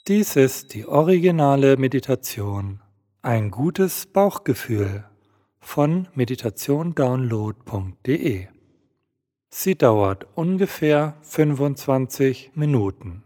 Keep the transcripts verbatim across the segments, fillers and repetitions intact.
Dies ist die originale Meditation Ein gutes Bauchgefühl von meditation download punkt de. Sie dauert ungefähr fünfundzwanzig Minuten.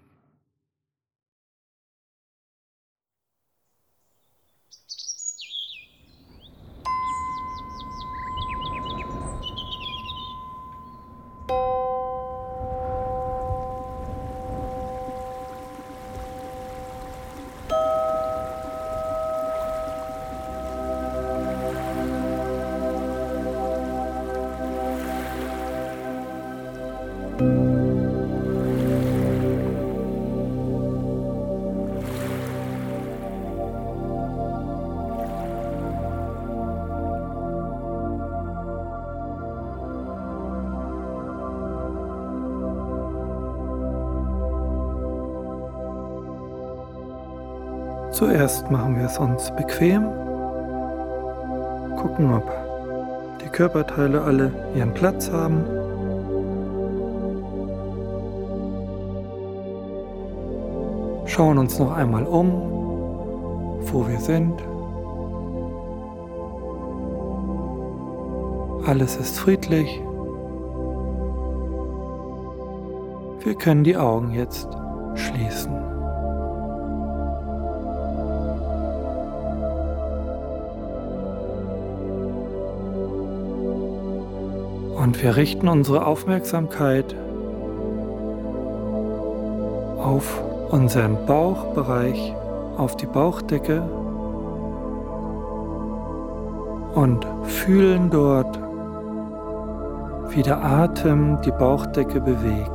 Zuerst machen wir es uns bequem, gucken, ob die Körperteile alle ihren Platz haben. Schauen uns noch einmal um, wo wir sind. Alles ist friedlich. Wir können die Augen jetzt schließen. Und wir richten unsere Aufmerksamkeit auf unseren Bauchbereich, auf die Bauchdecke und fühlen dort, wie der Atem die Bauchdecke bewegt.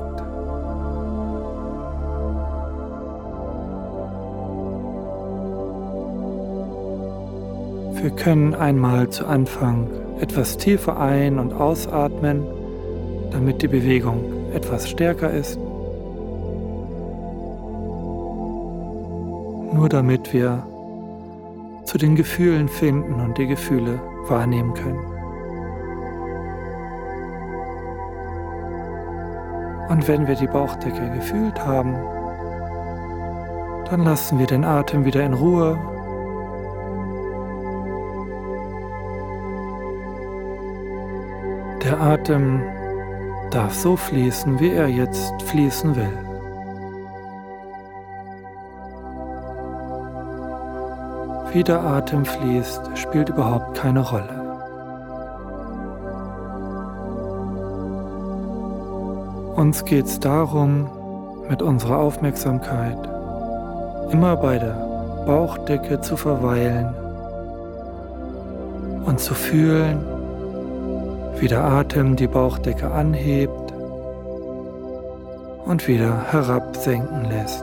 Wir können einmal zu Anfang etwas tiefer ein- und ausatmen, damit die Bewegung etwas stärker ist. Nur damit wir zu den Gefühlen finden und die Gefühle wahrnehmen können. Und wenn wir die Bauchdecke gefühlt haben, dann lassen wir den Atem wieder in Ruhe. Der Atem darf so fließen, wie er jetzt fließen will. Wie der Atem fließt, spielt überhaupt keine Rolle. Uns geht es darum, mit unserer Aufmerksamkeit immer bei der Bauchdecke zu verweilen und zu fühlen, wie der Atem die Bauchdecke anhebt und wieder herabsenken lässt.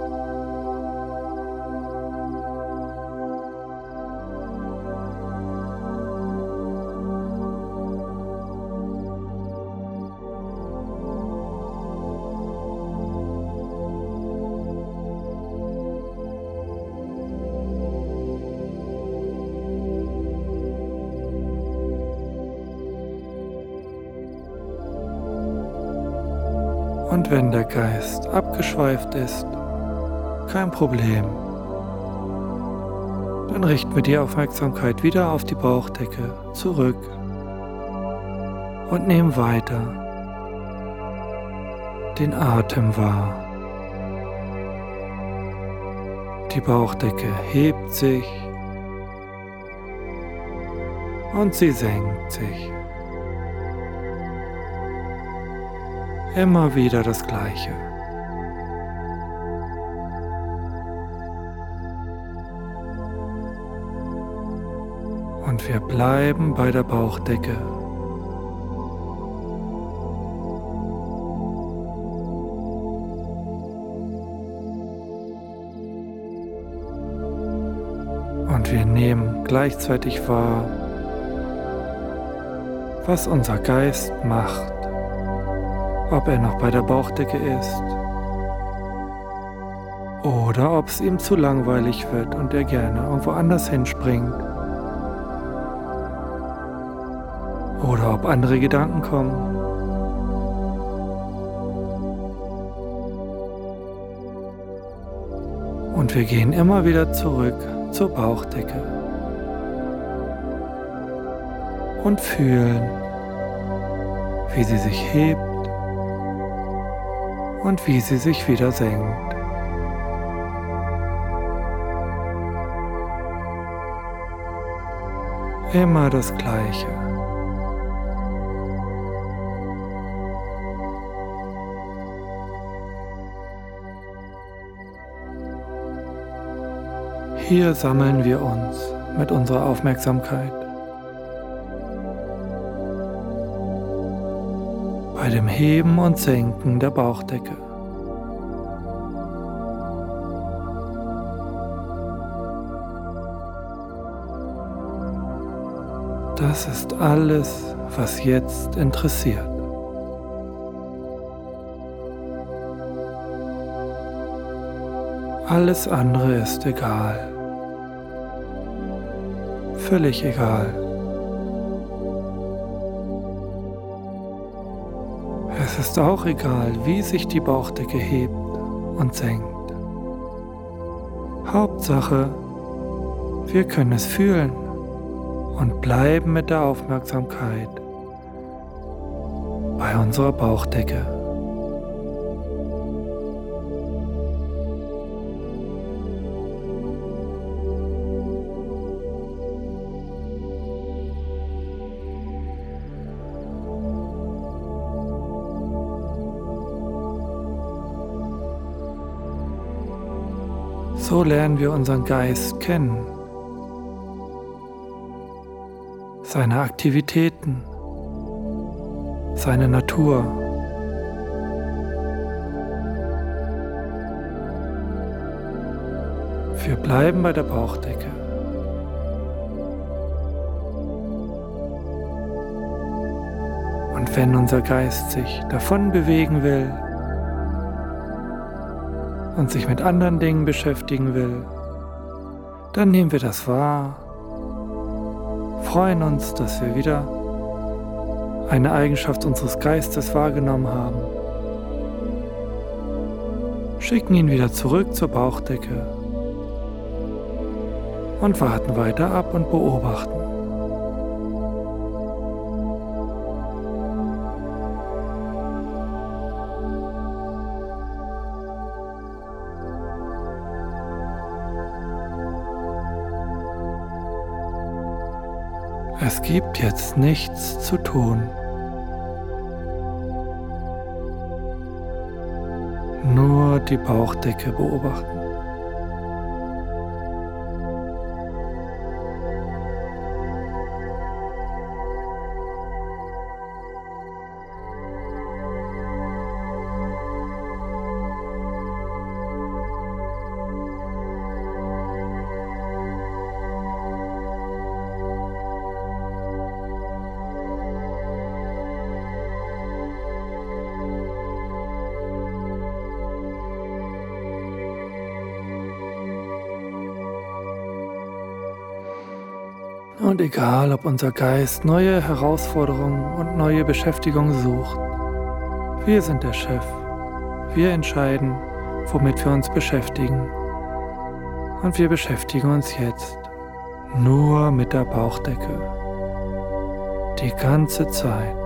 Und wenn der Geist abgeschweift ist, kein Problem. Dann richten wir die Aufmerksamkeit wieder auf die Bauchdecke zurück und nehmen weiter den Atem wahr. Die Bauchdecke hebt sich und sie senkt sich. Immer wieder das Gleiche. Und wir bleiben bei der Bauchdecke. Und wir nehmen gleichzeitig wahr, was unser Geist macht. Ob er noch bei der Bauchdecke ist oder ob es ihm zu langweilig wird und er gerne irgendwo anders hinspringt oder ob andere Gedanken kommen. Und wir gehen immer wieder zurück zur Bauchdecke und fühlen, wie sie sich hebt und wie sie sich wieder senkt. Immer das Gleiche. Hier sammeln wir uns mit unserer Aufmerksamkeit. Bei dem Heben und Senken der Bauchdecke. Das ist alles, was jetzt interessiert. Alles andere ist egal. Völlig egal. Es ist auch egal, wie sich die Bauchdecke hebt und senkt. Hauptsache, wir können es fühlen und bleiben mit der Aufmerksamkeit bei unserer Bauchdecke. So lernen wir unseren Geist kennen, seine Aktivitäten, seine Natur. Wir bleiben bei der Bauchdecke. Und wenn unser Geist sich davon bewegen will, und sich mit anderen Dingen beschäftigen will, dann nehmen wir das wahr, freuen uns, dass wir wieder eine Eigenschaft unseres Geistes wahrgenommen haben, schicken ihn wieder zurück zur Bauchdecke und warten weiter ab und beobachten. Es gibt jetzt nichts zu tun. Nur die Bauchdecke beobachten. Und egal, ob unser Geist neue Herausforderungen und neue Beschäftigung sucht, wir sind der Chef. Wir entscheiden, womit wir uns beschäftigen. Und wir beschäftigen uns jetzt nur mit der Bauchdecke. Die ganze Zeit.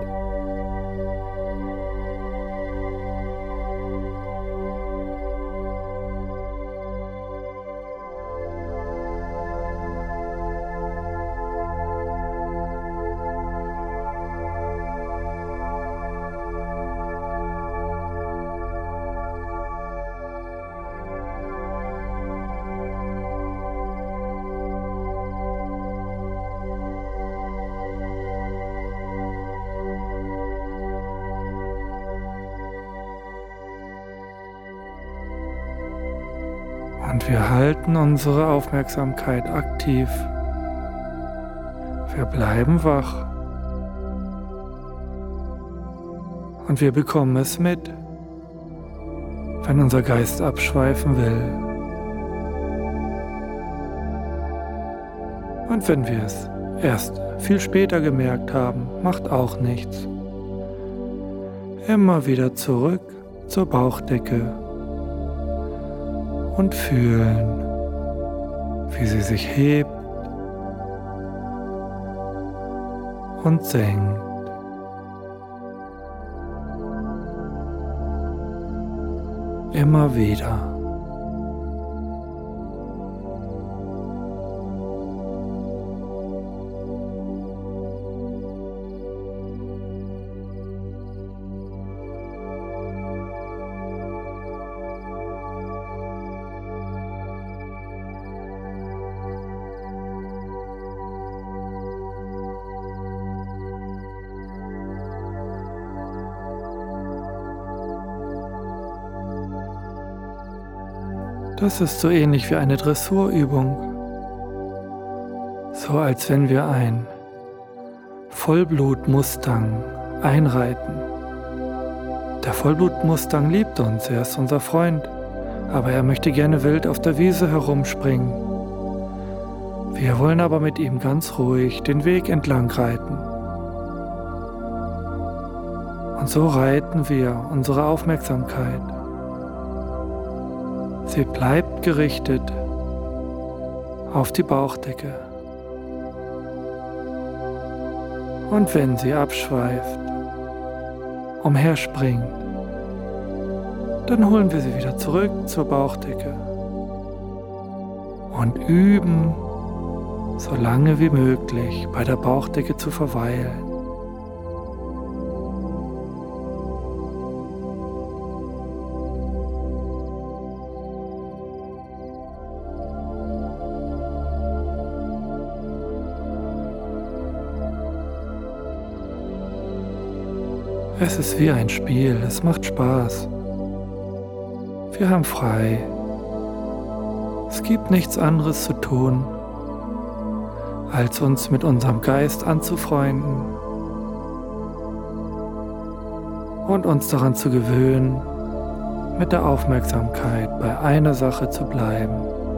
Und wir halten unsere Aufmerksamkeit aktiv. Wir bleiben wach. Und wir bekommen es mit, wenn unser Geist abschweifen will. Und wenn wir es erst viel später gemerkt haben, macht auch nichts. Immer wieder zurück zur Bauchdecke und fühlen, wie sie sich hebt und senkt. Immer wieder. Das ist so ähnlich wie eine Dressurübung, so als wenn wir ein Vollblut-Mustang einreiten. Der Vollblut-Mustang liebt uns, er ist unser Freund, aber er möchte gerne wild auf der Wiese herumspringen. Wir wollen aber mit ihm ganz ruhig den Weg entlang reiten. Und so reiten wir unsere Aufmerksamkeit. Sie bleibt gerichtet auf die Bauchdecke. Und wenn sie abschweift, umherspringt, dann holen wir sie wieder zurück zur Bauchdecke und üben, so lange wie möglich bei der Bauchdecke zu verweilen. Es ist wie ein Spiel, es macht Spaß. Wir haben frei. Es gibt nichts anderes zu tun, als uns mit unserem Geist anzufreunden und uns daran zu gewöhnen, mit der Aufmerksamkeit bei einer Sache zu bleiben.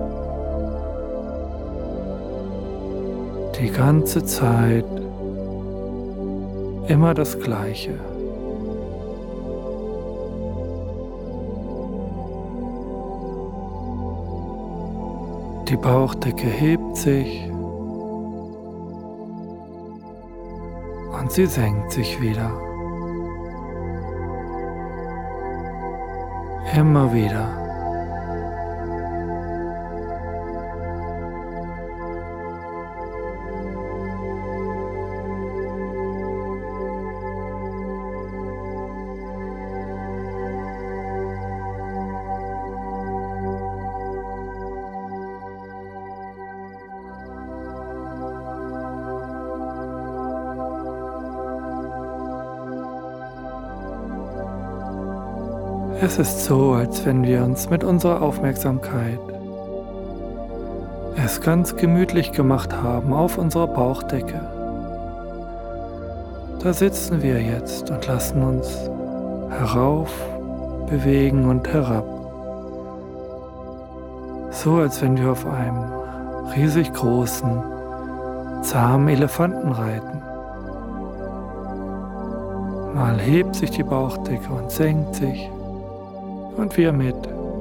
Die ganze Zeit immer das Gleiche. Die Bauchdecke hebt sich und sie senkt sich wieder. Immer wieder. Es ist so, als wenn wir uns mit unserer Aufmerksamkeit es ganz gemütlich gemacht haben auf unserer Bauchdecke. Da sitzen wir jetzt und lassen uns herauf bewegen und herab. So, als wenn wir auf einem riesig großen, zahmen Elefanten reiten. Mal hebt sich die Bauchdecke und senkt sich. Und wir mit.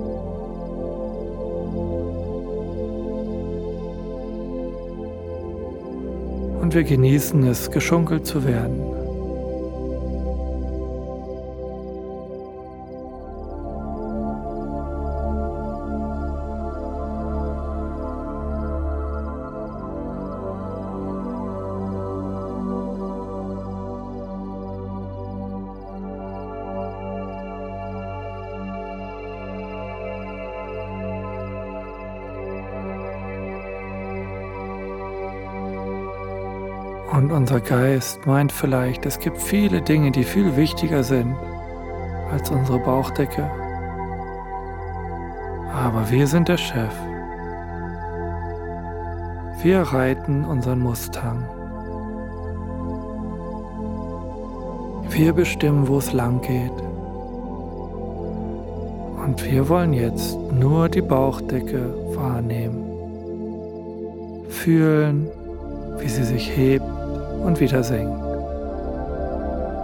Und wir genießen es, geschunkelt zu werden. Und unser Geist meint vielleicht, es gibt viele Dinge, die viel wichtiger sind als unsere Bauchdecke. Aber wir sind der Chef. Wir reiten unseren Mustang. Wir bestimmen, wo es lang geht. Und wir wollen jetzt nur die Bauchdecke wahrnehmen. Fühlen, wie sie sich hebt und wieder senkt.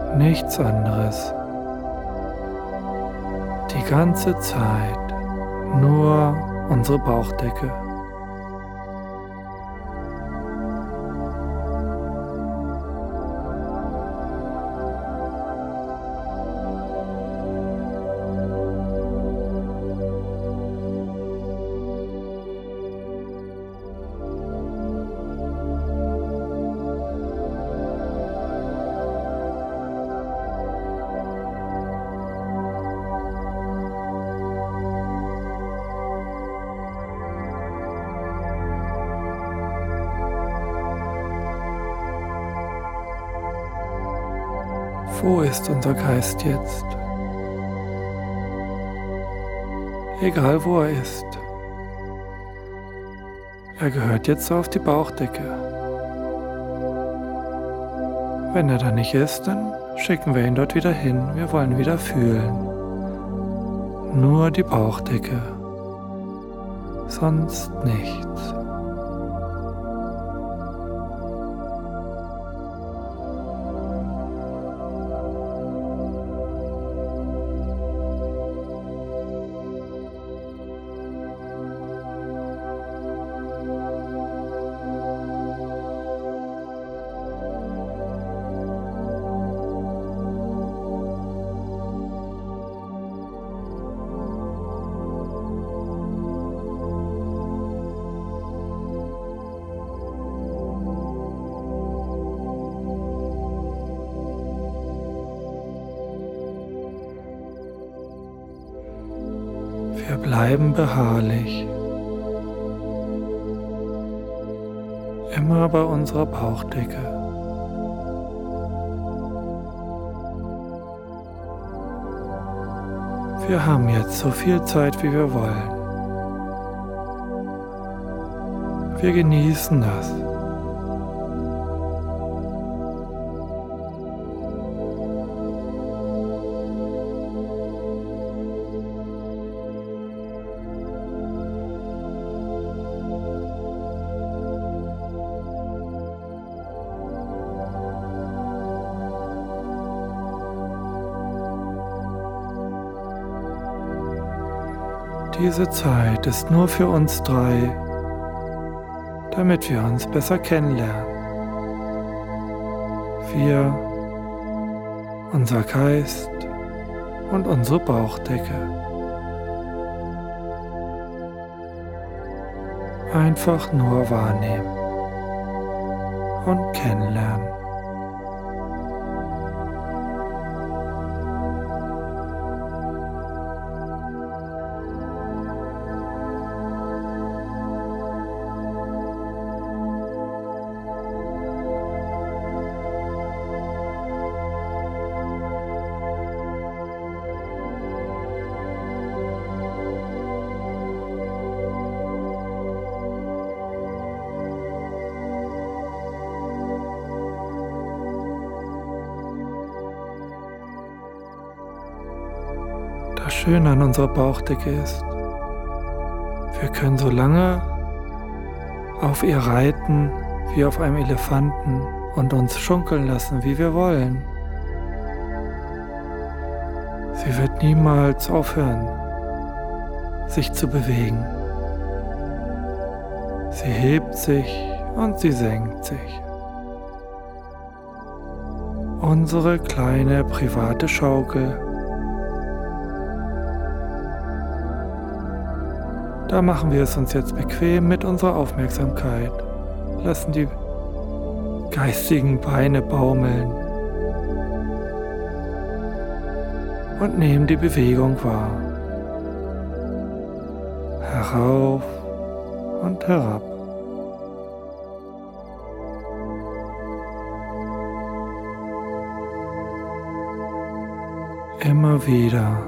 Nichts anderes. Die ganze Zeit nur unsere Bauchdecke. Wo ist unser Geist jetzt? Egal wo er ist. Er gehört jetzt auf die Bauchdecke. Wenn er da nicht ist, dann schicken wir ihn dort wieder hin. Wir wollen wieder fühlen. Nur die Bauchdecke. Sonst nichts. Wir bleiben beharrlich, immer bei unserer Bauchdecke. Wir haben jetzt so viel Zeit, wie wir wollen. Wir genießen das. Diese Zeit ist nur für uns drei, damit wir uns besser kennenlernen. Wir, unser Geist und unsere Bauchdecke. Einfach nur wahrnehmen und kennenlernen. Das Schöne an unserer Bauchdecke ist, wir können so lange auf ihr reiten wie auf einem Elefanten und uns schunkeln lassen, wie wir wollen. Sie wird niemals aufhören, sich zu bewegen. Sie hebt sich und sie senkt sich. Unsere kleine private Schaukel. Da machen wir es uns jetzt bequem mit unserer Aufmerksamkeit, lassen die geistigen Beine baumeln und nehmen die Bewegung wahr. Herauf und herab. Immer wieder.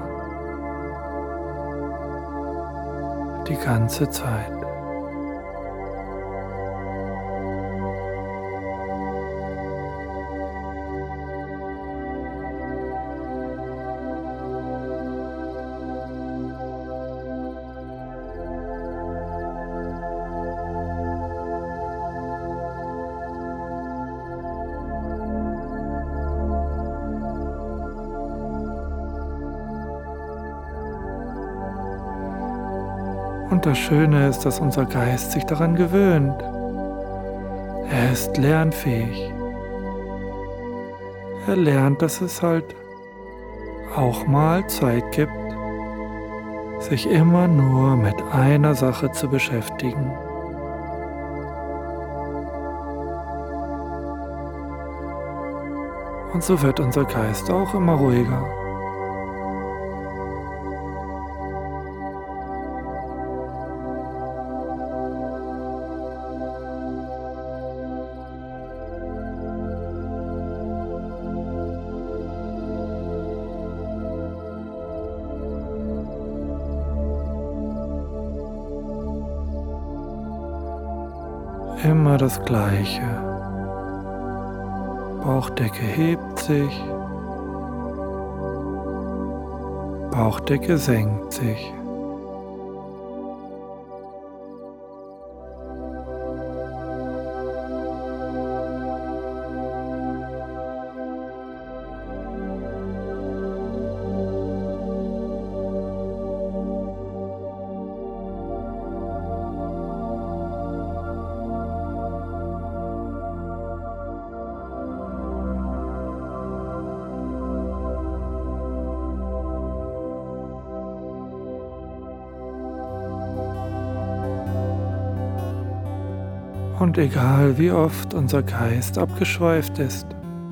Die ganze Zeit. Und das Schöne ist, dass unser Geist sich daran gewöhnt. Er ist lernfähig. Er lernt, dass es halt auch mal Zeit gibt, sich immer nur mit einer Sache zu beschäftigen. Und so wird unser Geist auch immer ruhiger. Immer das Gleiche. Bauchdecke hebt sich, Bauchdecke senkt sich. Und egal wie oft unser Geist abgeschweift ist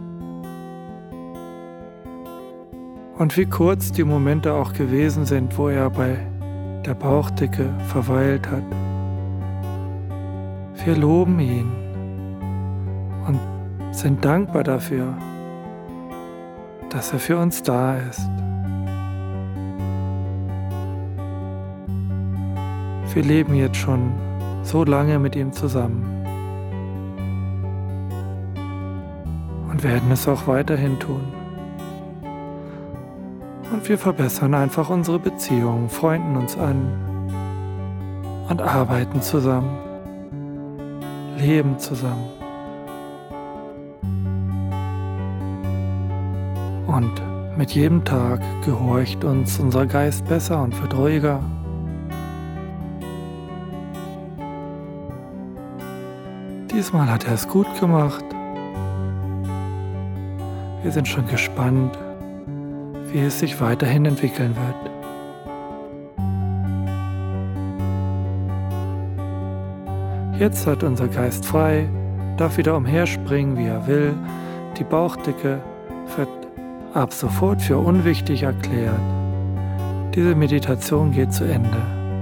und wie kurz die Momente auch gewesen sind, wo er bei der Bauchdecke verweilt hat, wir loben ihn und sind dankbar dafür, dass er für uns da ist. Wir leben jetzt schon so lange mit ihm zusammen. Und werden es auch weiterhin tun. Und wir verbessern einfach unsere Beziehung, freunden uns an und arbeiten zusammen, leben zusammen. Und mit jedem Tag gehorcht uns unser Geist besser und wird ruhiger. Diesmal hat er es gut gemacht. Wir sind schon gespannt, wie es sich weiterhin entwickeln wird. Jetzt hat unser Geist frei, darf wieder umherspringen, wie er will. Die Bauchdecke wird ab sofort für unwichtig erklärt. Diese Meditation geht zu Ende.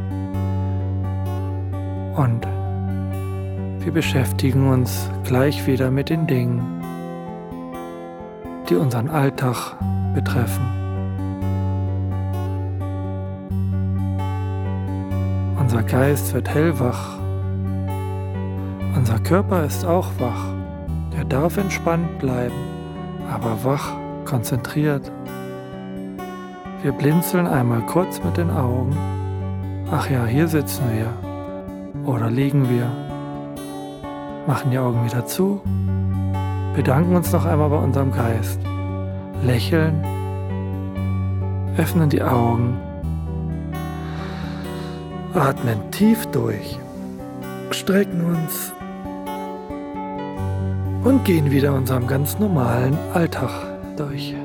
Und wir beschäftigen uns gleich wieder mit den Dingen, die unseren Alltag betreffen. Unser Geist wird hellwach. Unser Körper ist auch wach. Er darf entspannt bleiben, aber wach, konzentriert. Wir blinzeln einmal kurz mit den Augen. Ach ja, hier sitzen wir. Oder liegen wir. Machen die Augen wieder zu. Bedanken uns noch einmal bei unserem Geist, lächeln, öffnen die Augen, atmen tief durch, strecken uns und gehen wieder unserem ganz normalen Alltag durch.